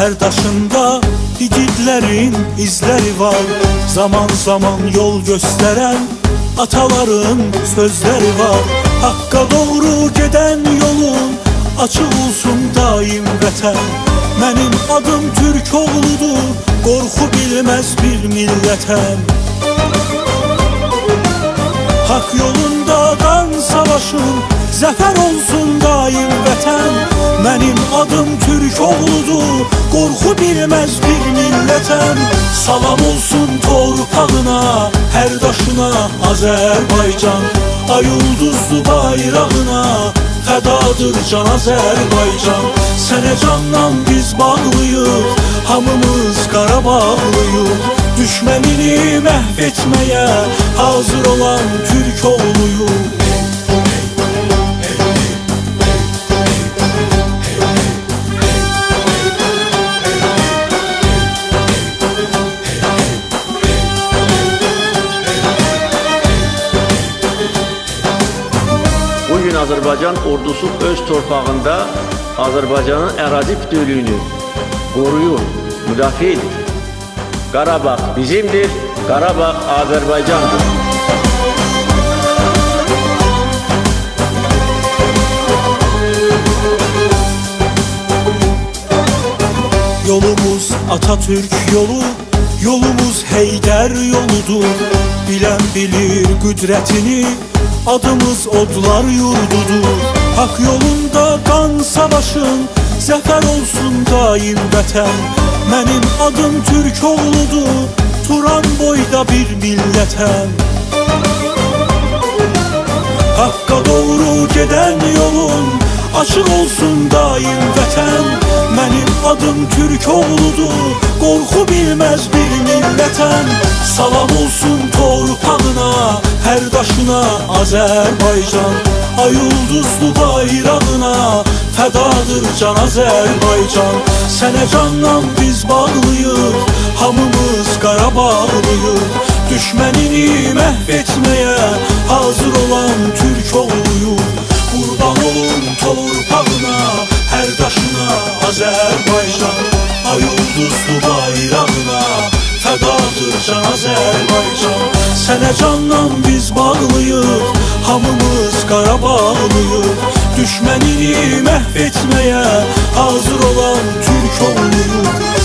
Her daşında igidlerin izleri var. Zaman zaman yol gösteren ataların sözleri var. Hakka doğru giden yolun açık olsun daim vətən. Mənim adım Türk oğludur, qorxu bilməz bir millətəm. Hak yolunda qan savaşın, zəfər olsun daim vətən. Mənim adım Türk oğludur, qorxu bilməz bir millətəm. Salam olsun torpağına, hər daşına Azərbaycan. Ay ulduzlu bayrağına fədadır can Azərbaycan. Sənə canla biz bağlıyıq, hamımız Qarabağlıyıq. Düşmənini məhv etməyə hazır olan Türk oğluyuq. Bugün Azərbaycan ordusu öz torpağında Azərbaycanın ərazi bütövlüyünü qoruyur, müdafiə edir. Qarabağ bizimdir, Qarabağ Azərbaycandır. Yolumuz Atatürk yolu, yolumuz Heydər yoludur. Bilən bilir qüdrətini, adımız odlar yurdudur. Hak yolunda qan savaşın, zəfər olsun daim vətən. Mənim adım Türk oğludur, Turan boyda bir millətəm. Hakka doğru geden yolun açık olsun daim vətən. Mənim adım Türk oğludur, qorxu bilməz bir millətəm. Salam olsun torpağına, hər daşına Azərbaycan. Ay ulduzlu bayrağına fədadır can Azərbaycan. Sənə canla biz bağlıyıq, hamımız Qarabağlıyıq. Düşmənini məhv etməyə hazır olan Türk oğluyuq. Qurban olun torpağına, hər daşına Azərbaycan. Ay ulduzlu bayrağına fədadır can Azərbaycan. Sənə canla biz bağlıyıq, hamımız Qarabağlıyıq. Düşmənini məhv etməyə hazır olan Türk oğluyuq.